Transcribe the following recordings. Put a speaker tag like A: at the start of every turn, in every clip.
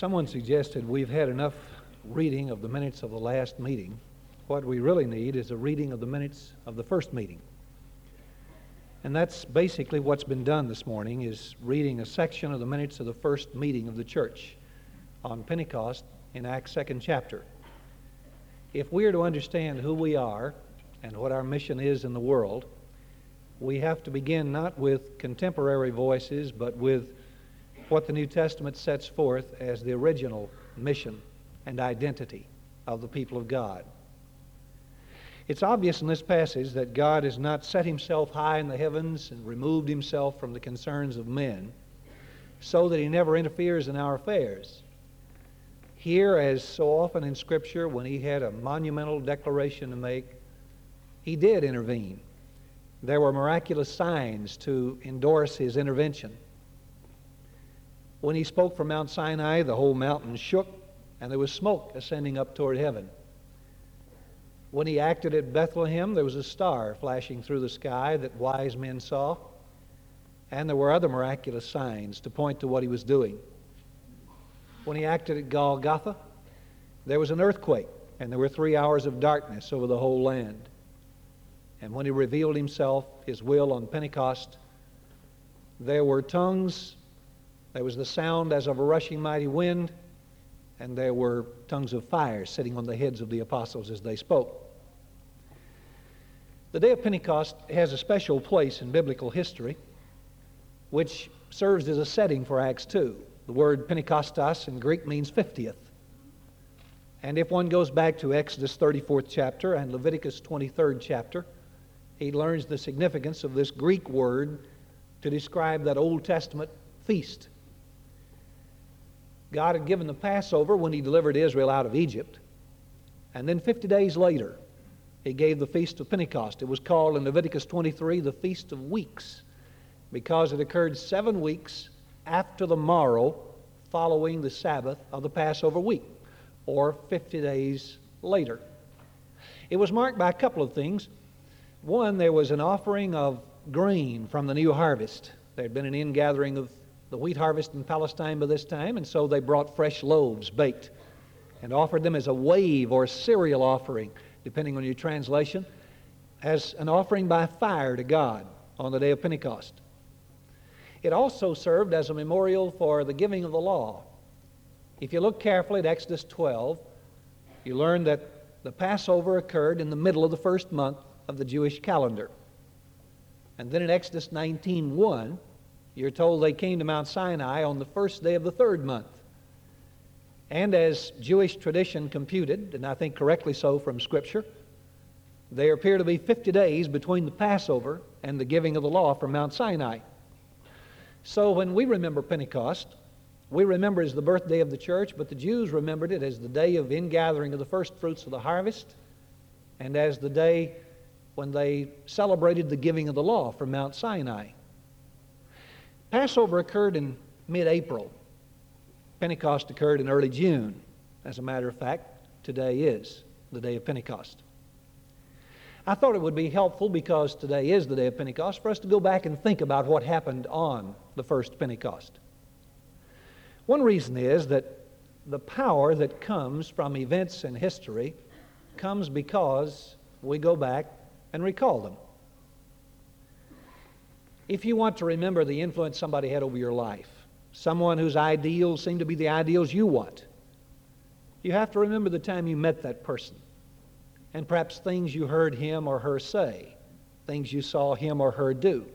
A: Someone suggested we've had enough reading of the minutes of the last meeting. What we really need is a reading of the minutes of the first meeting. And that's basically what's been done this morning, is reading a section of the minutes of the first meeting of the church on Pentecost in Acts 2nd chapter. If we are to understand who we are and what our mission is in the world, we have to begin not with contemporary voices, but with what the New Testament sets forth as the original mission and identity of the people of God. It's obvious in this passage that God has not set himself high in the heavens and removed himself from the concerns of men so that he never interferes in our affairs. Here, as so often in Scripture, when he had a monumental declaration to make, he did intervene. There were miraculous signs to endorse his intervention. When he spoke from Mount Sinai, the whole mountain shook, and there was smoke ascending up toward heaven. When he acted at Bethlehem, there was a star flashing through the sky that wise men saw, and there were other miraculous signs to point to what he was doing. When he acted at Golgotha, there was an earthquake, and there were 3 hours of darkness over the whole land. And when he revealed himself, his will, on Pentecost, there were tongues. There was the sound as of a rushing mighty wind, and there were tongues of fire sitting on the heads of the apostles as they spoke. The day of Pentecost has a special place in biblical history, which serves as a setting for Acts 2. The word Pentekostos in Greek means 50th. And if one goes back to Exodus 34th chapter and Leviticus 23rd chapter, he learns the significance of this Greek word to describe that Old Testament feast. God had given the Passover when he delivered Israel out of Egypt. And then 50 days later, he gave the Feast of Pentecost. It was called in Leviticus 23 the Feast of Weeks, because it occurred 7 weeks after the morrow following the Sabbath of the Passover week, or 50 days later. It was marked by a couple of things. One, there was an offering of grain from the new harvest. There had been an ingathering of the wheat harvest in Palestine by this time, and so they brought fresh loaves baked and offered them as a wave or cereal offering, depending on your translation, as an offering by fire to God on the day of Pentecost. It also served as a memorial for the giving of the law. If you look carefully at Exodus 12, you learn that the Passover occurred in the middle of the first month of the Jewish calendar. And then in Exodus 19:1, you're told they came to Mount Sinai on the first day of the third month. And as Jewish tradition computed, and I think correctly so from Scripture, there appear to be 50 days between the Passover and the giving of the law from Mount Sinai. So when we remember Pentecost, we remember it as the birthday of the church, but the Jews remembered it as the day of ingathering of the first fruits of the harvest, and as the day when they celebrated the giving of the law from Mount Sinai. Passover occurred in mid-April. Pentecost occurred in early June. As a matter of fact, today is the day of Pentecost. I thought it would be helpful, because today is the day of Pentecost, for us to go back and think about what happened on the first Pentecost. One reason is that the power that comes from events in history comes because we go back and recall them. If you want to remember the influence somebody had over your life, someone whose ideals seem to be the ideals you want, you have to remember the time you met that person, and perhaps things you heard him or her say, things you saw him or her do.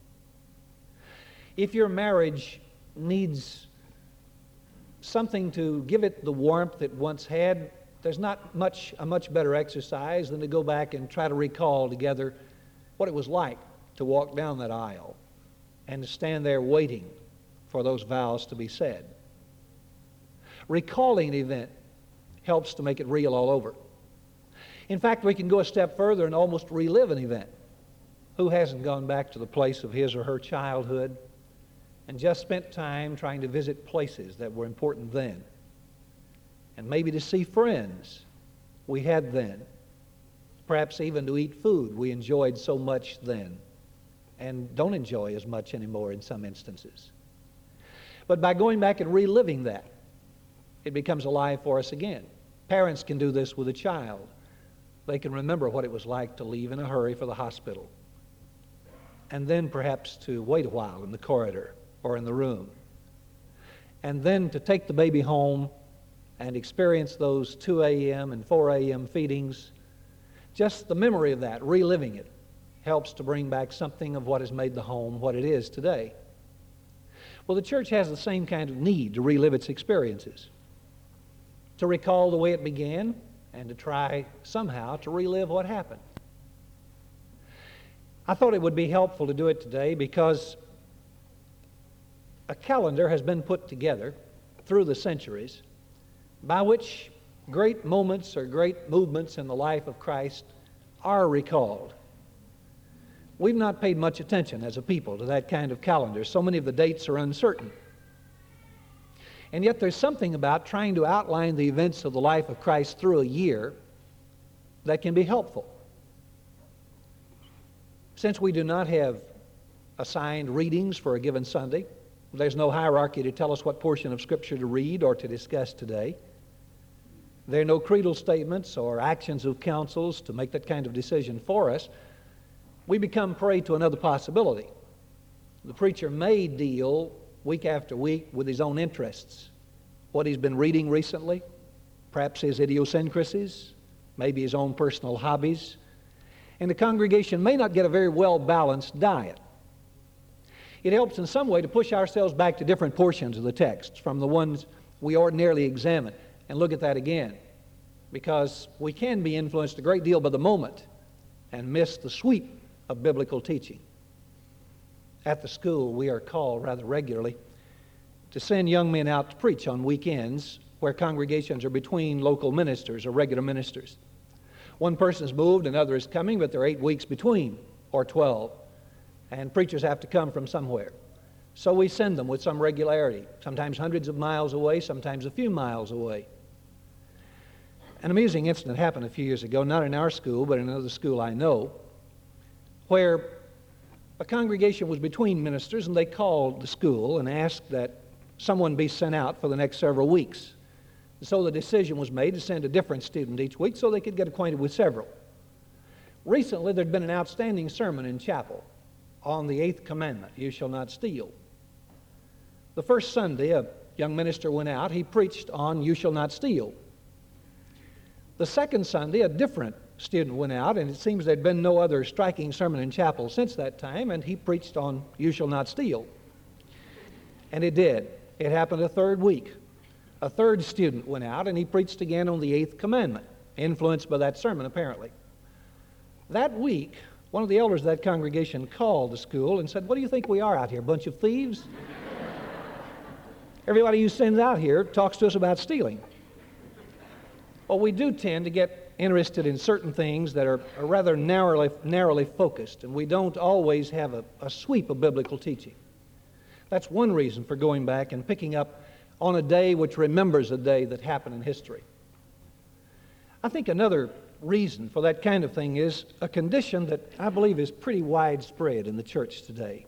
A: If your marriage needs something to give it the warmth it once had, there's not a much better exercise than to go back and try to recall together what it was like to walk down that aisle and to stand there waiting for those vows to be said. Recalling an event helps to make it real all over. In fact, we can go a step further and almost relive an event. Who hasn't gone back to the place of his or her childhood and just spent time trying to visit places that were important then? And maybe to see friends we had then. Perhaps even to eat food we enjoyed so much then and don't enjoy as much anymore in some instances. But by going back and reliving that, it becomes alive for us again. Parents can do this with a child. They can remember what it was like to leave in a hurry for the hospital, and then perhaps to wait a while in the corridor or in the room, and then to take the baby home and experience those 2 a.m. and 4 a.m. feedings. Just the memory of that, reliving it, helps to bring back something of what has made the home what it is today. Well, the church has the same kind of need to relive its experiences, to recall the way it began, and to try somehow to relive what happened. I thought it would be helpful to do it today because a calendar has been put together through the centuries by which great moments or great movements in the life of Christ are recalled. We've not paid much attention as a people to that kind of calendar. So many of the dates are uncertain. And yet there's something about trying to outline the events of the life of Christ through a year that can be helpful. Since we do not have assigned readings for a given Sunday, there's no hierarchy to tell us what portion of Scripture to read or to discuss today. There are no creedal statements or actions of councils to make that kind of decision for us. We become prey to another possibility. The preacher may deal week after week with his own interests, what he's been reading recently, perhaps his idiosyncrasies, maybe his own personal hobbies, and the congregation may not get a very well-balanced diet. It helps in some way to push ourselves back to different portions of the text from the ones we ordinarily examine and look at that again, because we can be influenced a great deal by the moment and miss the sweep of biblical teaching. At the school, we are called rather regularly to send young men out to preach on weekends where congregations are between local ministers or regular ministers. One person's moved, another is coming, but there are 8 weeks between, or 12, and preachers have to come from somewhere. So we send them with some regularity, sometimes hundreds of miles away, sometimes a few miles away. An amusing incident happened a few years ago, not in our school, but in another school I know, where a congregation was between ministers, and they called the school and asked that someone be sent out for the next several weeks. So the decision was made to send a different student each week so they could get acquainted with several. Recently, there'd been an outstanding sermon in chapel on the 8th commandment, you shall not steal. The first Sunday, a young minister went out. He preached on you shall not steal. The second Sunday, a different student went out, and it seems there'd been no other striking sermon in chapel since that time, and he preached on you shall not steal. And it did. It happened a third week. A third student went out, and he preached again on the 8th commandment, influenced by that sermon, apparently. That week, one of the elders of that congregation called the school and said, what do you think we are out here, a bunch of thieves? Everybody who sends out here talks to us about stealing. Well, we do tend to get interested in certain things that are rather narrowly focused, and we don't always have a sweep of biblical teaching. That's one reason for going back and picking up on a day which remembers a day that happened in history. I think another reason for that kind of thing is a condition that I believe is pretty widespread in the church today.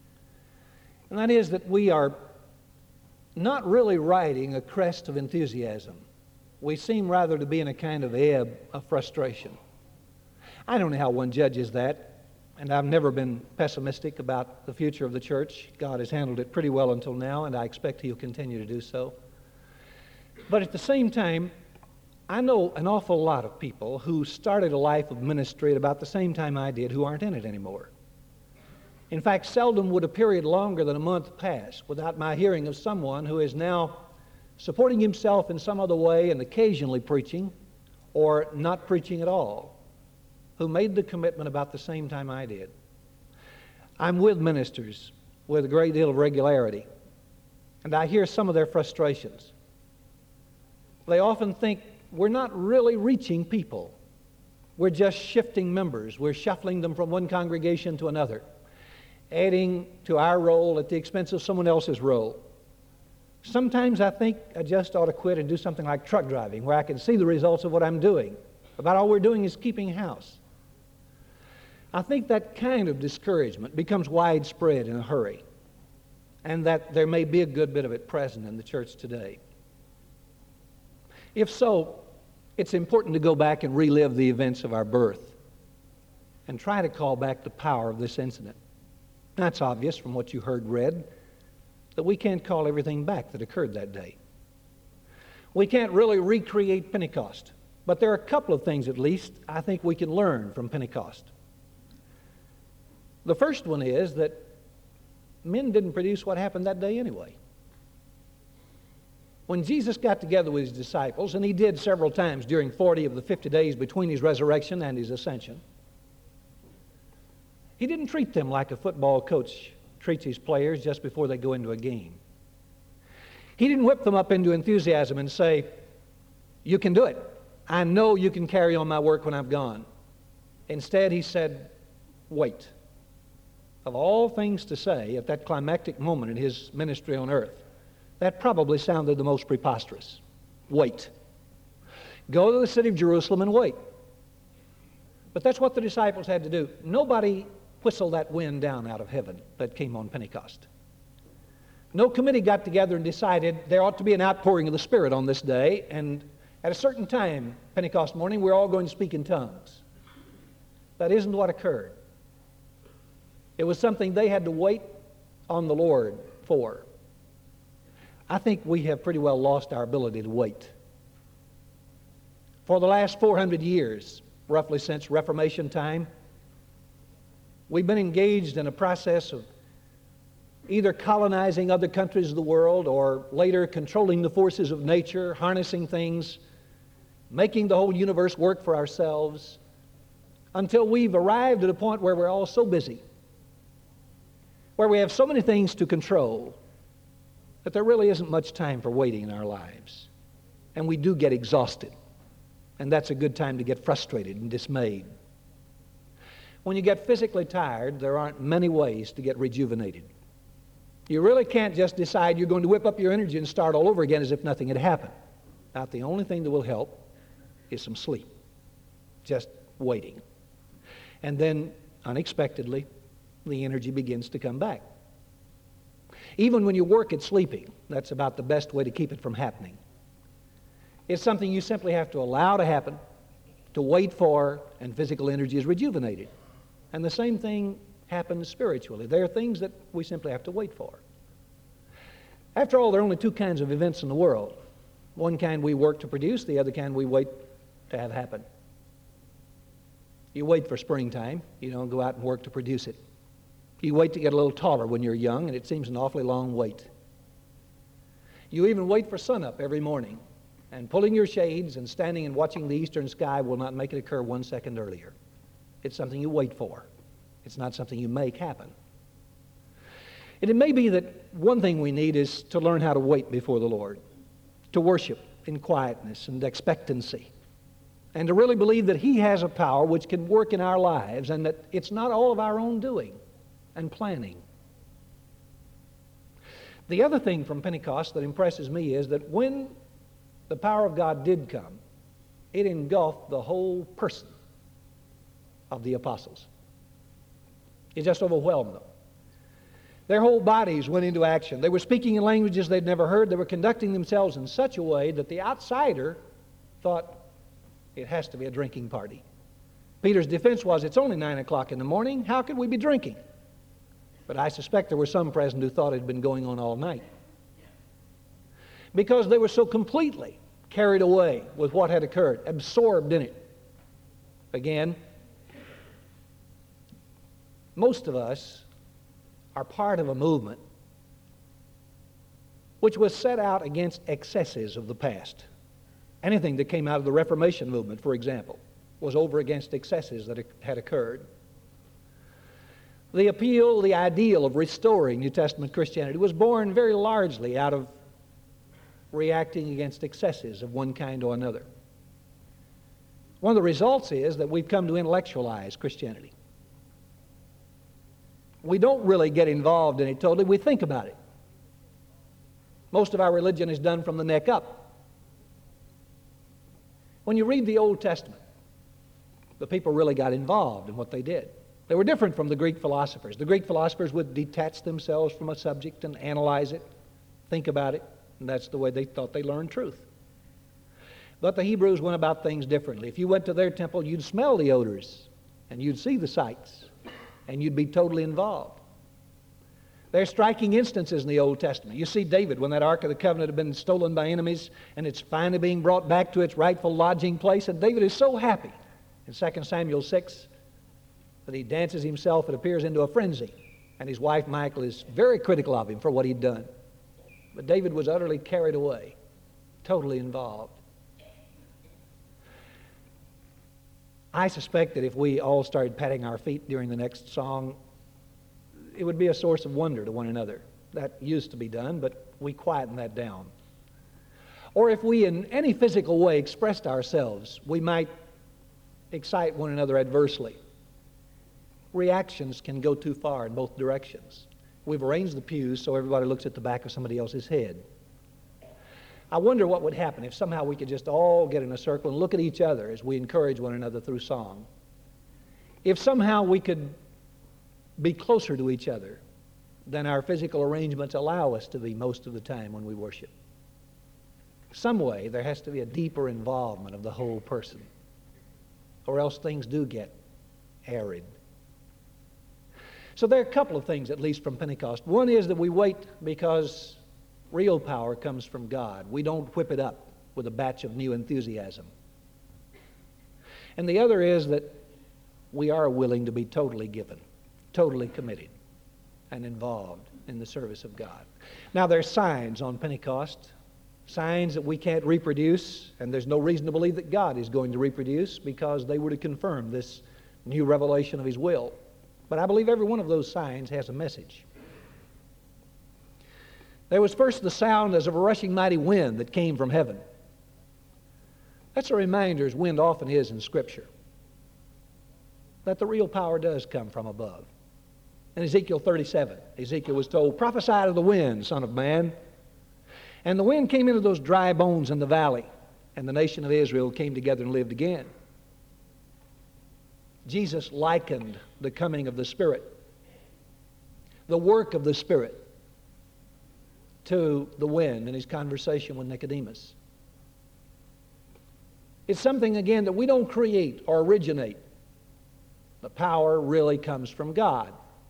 A: And that is that we are not really riding a crest of enthusiasm. We seem rather to be in a kind of ebb of frustration. I don't know how one judges that, and I've never been pessimistic about the future of the church. God has handled it pretty well until now, and I expect He'll continue to do so. But at the same time, I know an awful lot of people who started a life of ministry at about the same time I did who aren't in it anymore. In fact, seldom would a period longer than a month pass without my hearing of someone who is now supporting himself in some other way and occasionally preaching or not preaching at all, who made the commitment about the same time I did. I'm with ministers with a great deal of regularity, and I hear some of their frustrations. They often think we're not really reaching people. We're just shifting members. We're shuffling them from one congregation to another, adding to our role at the expense of someone else's role. Sometimes I think I just ought to quit and do something like truck driving, where I can see the results of what I'm doing. About all we're doing is keeping house. I think that kind of discouragement becomes widespread in a hurry, and that there may be a good bit of it present in the church today. If so, it's important to go back and relive the events of our birth and try to call back the power of this incident. That's obvious from what you heard read, that we can't call everything back that occurred that day. We can't really recreate Pentecost, but there are a couple of things at least I think we can learn from Pentecost. The first one is that men didn't produce what happened that day anyway. When Jesus got together with his disciples, and he did several times during 40 of the 50 days between his resurrection and his ascension, he didn't treat them like a football coach treats his players just before they go into a game. He didn't whip them up into enthusiasm and say, "You can do it. I know you can carry on my work when I'm gone." Instead, he said, "Wait." Of all things to say at that climactic moment in his ministry on earth, that probably sounded the most preposterous. Wait. Go to the city of Jerusalem and wait. But that's what the disciples had to do. Nobody whistled that wind down out of heaven that came on Pentecost. No committee got together and decided there ought to be an outpouring of the Spirit on this day, and at a certain time, Pentecost morning, we're all going to speak in tongues. That isn't what occurred. It was something they had to wait on the Lord for. I think we have pretty well lost our ability to wait. For the last 400 years, roughly since Reformation time, we've been engaged in a process of either colonizing other countries of the world or later controlling the forces of nature, harnessing things, making the whole universe work for ourselves, until we've arrived at a point where we're all so busy, where we have so many things to control, that there really isn't much time for waiting in our lives. And we do get exhausted. And that's a good time to get frustrated and dismayed. When you get physically tired, there aren't many ways to get rejuvenated. You really can't just decide you're going to whip up your energy and start all over again as if nothing had happened. About the only thing that will help is some sleep. Just waiting. And then, unexpectedly, the energy begins to come back. Even when you work at sleeping, that's about the best way to keep it from happening. It's something you simply have to allow to happen, to wait for, and physical energy is rejuvenated. And the same thing happens spiritually. There are things that we simply have to wait for. After all, there are only two kinds of events in the world. One kind we work to produce, the other kind we wait to have happen. You wait for springtime. You don't go out and work to produce it. You wait to get a little taller when you're young, and it seems an awfully long wait. You even wait for sunup every morning, and pulling your shades and standing and watching the eastern sky will not make it occur 1 second earlier. It's something you wait for. It's not something you make happen. And it may be that one thing we need is to learn how to wait before the Lord, to worship in quietness and expectancy, and to really believe that He has a power which can work in our lives and that it's not all of our own doing and planning. The other thing from Pentecost that impresses me is that when the power of God did come, it engulfed the whole person of the apostles. It just overwhelmed them. Their whole bodies went into action. They were speaking in languages they'd never heard. They were conducting themselves in such a way that the outsider thought it has to be a drinking party. Peter's defense was, it's only 9 o'clock in the morning. How could we be drinking? But I suspect there were some present who thought it had been going on all night. Because they were so completely carried away with what had occurred, absorbed in it. Again, most of us are part of a movement which was set out against excesses of the past. Anything that came out of the Reformation movement, for example, was over against excesses that had occurred. The appeal, the ideal of restoring New Testament Christianity was born very largely out of reacting against excesses of one kind or another. One of the results is that we've come to intellectualize Christianity. We don't really get involved in it totally. We think about it. Most of our religion is done from the neck up. When you read the Old Testament, the people really got involved in what they did. They were different from the Greek philosophers. The Greek philosophers would detach themselves from a subject and analyze it, think about it, and that's the way they thought they learned truth. But the Hebrews went about things differently. If you went to their temple, you'd smell the odors, and you'd see the sights, and you'd be totally involved. There's striking instances in the Old Testament. You see David, when that Ark of the Covenant had been stolen by enemies, and it's finally being brought back to its rightful lodging place, and David is so happy in 2 Samuel 6 that he dances himself, it appears, into a frenzy. And his wife, Michal, is very critical of him for what he'd done. But David was utterly carried away, totally involved. I suspect that if we all started patting our feet during the next song, it would be a source of wonder to one another. That used to be done, but we quietened that down. Or if we in any physical way expressed ourselves, we might excite one another adversely. Reactions can go too far in both directions. We've arranged the pews so everybody looks at the back of somebody else's head. I wonder what would happen if somehow we could just all get in a circle and look at each other as we encourage one another through song. If somehow we could be closer to each other than our physical arrangements allow us to be most of the time when we worship. Some way there has to be a deeper involvement of the whole person, or else things do get arid. So there are a couple of things, at least from Pentecost. One is that we wait because real power comes from God. We don't whip it up with a batch of new enthusiasm. And the other is that we are willing to be totally given, totally committed, and involved in the service of God. Now, there's signs on Pentecost, signs that we can't reproduce, and there's no reason to believe that God is going to reproduce because they were to confirm this new revelation of His will. But I believe every one of those signs has a message. There was first the sound as of a rushing mighty wind that came from heaven. That's a reminder, as wind often is in Scripture, that the real power does come from above. In Ezekiel 37, Ezekiel was told, "Prophesy to the wind, son of man." And the wind came into those dry bones in the valley, and the nation of Israel came together and lived again. Jesus likened the coming of the Spirit, the work of the Spirit, to the wind in his conversation with Nicodemus. It's something, again, that we don't create or originate. The power really comes from God.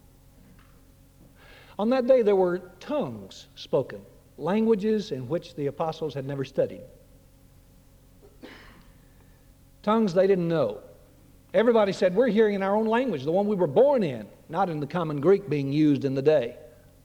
A: On that day there were tongues spoken, languages in which the apostles had never studied. Tongues they didn't know. Everybody said, we're hearing in our own language, the one we were born in, not in the common Greek being used in the day.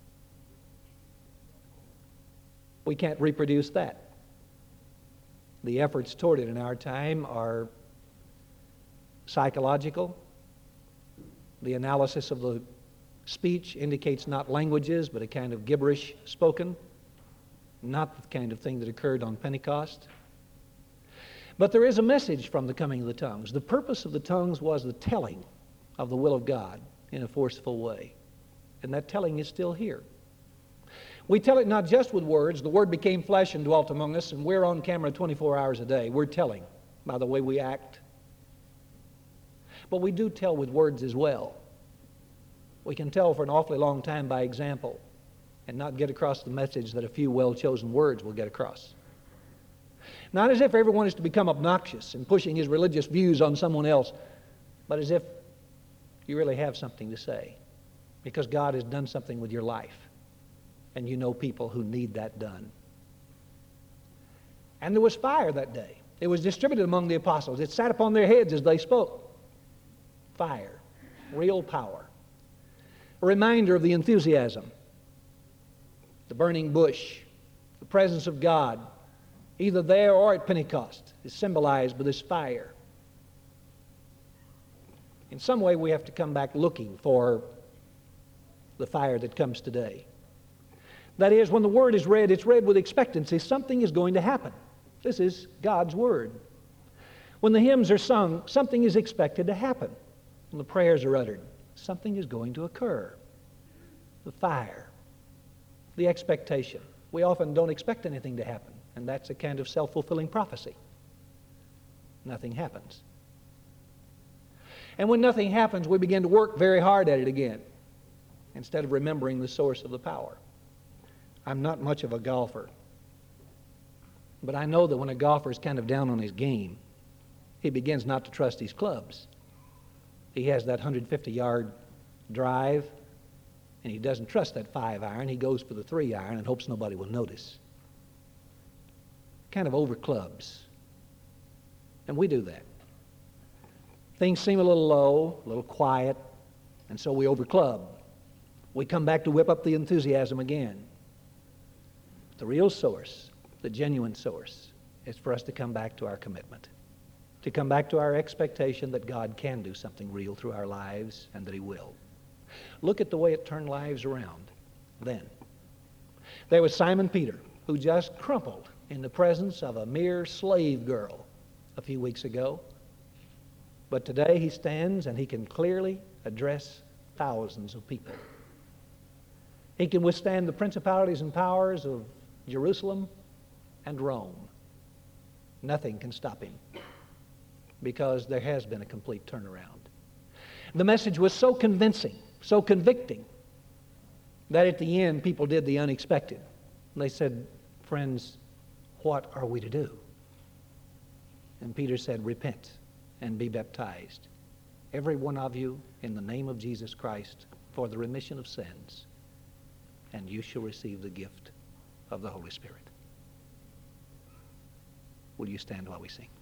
A: We can't reproduce that. The efforts toward it in our time are psychological. The analysis of the speech indicates not languages, but a kind of gibberish spoken, not the kind of thing that occurred on Pentecost. But there is a message from the coming of the tongues. The purpose of the tongues was the telling of the will of God in a forceful way. And that telling is still here. We tell it not just with words. The Word became flesh and dwelt among us, and we're on camera 24 hours a day. We're telling by the way we act. But we do tell with words as well. We can tell for an awfully long time by example and not get across the message that a few well-chosen words will get across. Not as if everyone is to become obnoxious and pushing his religious views on someone else, but as if you really have something to say because God has done something with your life and you know people who need that done. And there was fire that day. It was distributed among the apostles. It sat upon their heads as they spoke. Fire, real power. A reminder of the enthusiasm, the burning bush, the presence of God, either there or at Pentecost, is symbolized by this fire. In some way, we have to come back looking for the fire that comes today. That is, when the Word is read, it's read with expectancy. Something is going to happen. This is God's Word. When the hymns are sung, something is expected to happen. When the prayers are uttered, something is going to occur. The fire, the expectation. We often don't expect anything to happen, and that's a kind of self-fulfilling prophecy. Nothing happens. And when nothing happens, we begin to work very hard at it again, instead of remembering the source of the power. I'm not much of a golfer. But I know that when a golfer is kind of down on his game, he begins not to trust his clubs. He has that 150-yard drive, and he doesn't trust that 5-iron. He goes for the 3-iron and hopes nobody will notice. Kind of over clubs. And we do that. Things seem a little low, a little quiet, and so we over club. We come back to whip up the enthusiasm again. The real source, the genuine source, is for us to come back to our commitment, to come back to our expectation that God can do something real through our lives and that He will. Look at the way it turned lives around then. There was Simon Peter, who just crumpled in the presence of a mere slave girl a few weeks ago. But today he stands and he can clearly address thousands of people. He can withstand the principalities and powers of Jerusalem and Rome. Nothing can stop him because there has been a complete turnaround. The message was so convincing, so convicting, that at the end people did the unexpected. They said, "Friends, what are we to do?" And Peter said, "Repent and be baptized, every one of you, in the name of Jesus Christ, for the remission of sins, and you shall receive the gift of the Holy Spirit." Will you stand while we sing?